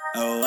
Oh,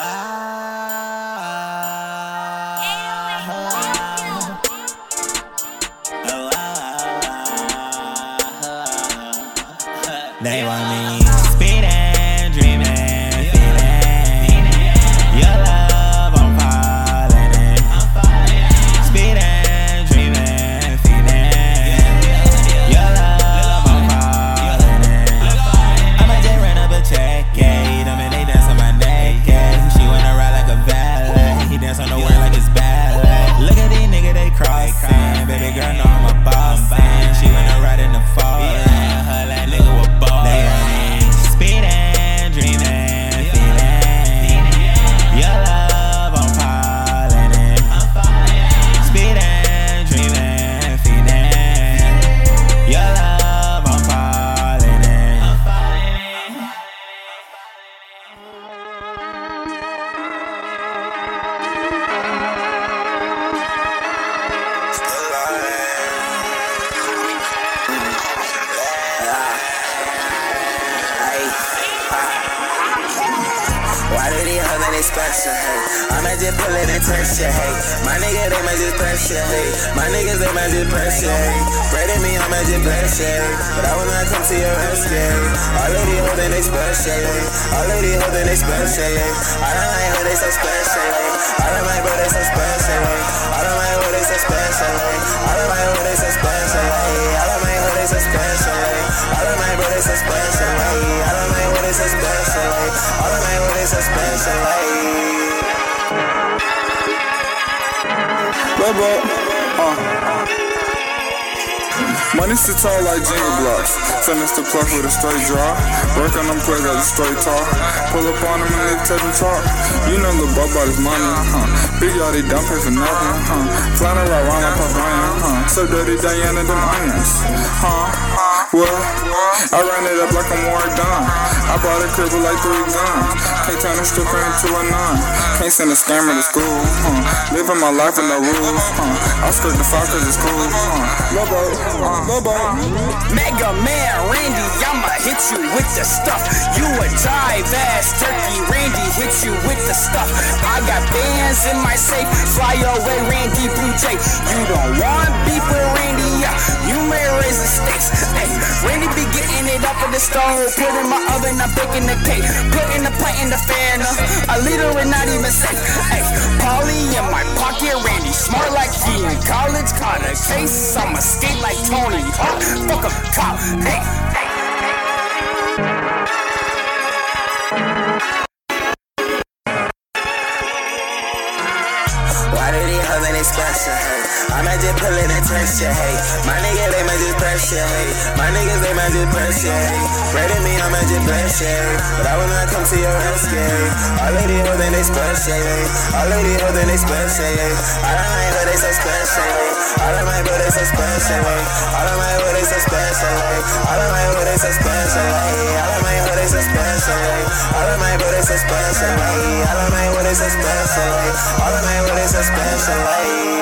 they want me speeding, dreaming, feeling your love, I'm falling in. Speeding, dreaming, feeling your love, I'm falling in. I'ma just run up a check, yeah. I mean, they dance on my neck, yeah. She wanna ride like a valet. He dance on the word like it's ballet. Look at these niggas, they crossing. Baby girl, know I'm a boss. She wanna ride in the fall. Her that nigga was ball. They want me speeding, dreaming, feeling your love, I'm falling in. Speeding, dreaming, feeling your love, I'm falling in. Why do these hoes ain't special, hey? I might just pull it and touch ya, hey. My niggas, they might just pressure, hey. My niggas, they might just pressure, hey. Pray to me, I might just bless ya, hey. But I will not come to your rescue, hey. All of these hoes, they special, hey. All of these hoes, they special, hey. I don't like how they so special, hey. I don't like bro, they so special, hey. I don't like how they so special, hey. I don't like how they so special, hey. I don't like how they so special, hey. I don't like bro, they so special, hey. I don't like how they so special, hey. I don't like how they so special, hey. Money sit tall like Jenga blocks. Finish the pluck with a straight draw. Work on them plays like a straight talk. Pull up on them and they touch and talk. You know the ball about his money, Big y'all, they don't pay for nothing, Flying around like Papaya, So dirty Diana, them onions, Well, I ran it up like I'm War Done. I bought a crib with like 3 guns. Can't turn a stripper into a nun. Can't send a scammer to school, Living my life with no rules, I skirt the fire cause it's cool, Lobo. Mega Man Randy, I'ma hit you with the stuff. You a jive ass turkey, Randy hit you with the stuff. I got bands in my safe, fly away Randy Blue Jay. You don't want beef with Randy, you may raise the stakes. Hey, Randy be getting it up in the stove, put in my oven, I'm baking the cake, put in the plant in the fan, a liter and not even safe. Hey, Polly in my pocket, Randy smart like he in college, caught a case, I'ma skate like Tony Hawk, fuck a cop, hey. Why do these hoes ain't special, hey? I might just pull it and touch ya, hey. My niggas, they might just pressure, hey. My niggas, they might just pressure, hey. Pray to me, I might just bless ya, hey. But I will not come to your rescue, hey. All of these hoes ain't they special, hey. All of these hoes ain't they special, hey. I don't like how they so special, hey. I don't like how they so special, hey. I don't like how they so special, hey. I don't like how they so special, hey. I don't like how they so special, hey. I don't like how they so special, hey. I don't like how they so special, hey. I don't like how they so special, hey.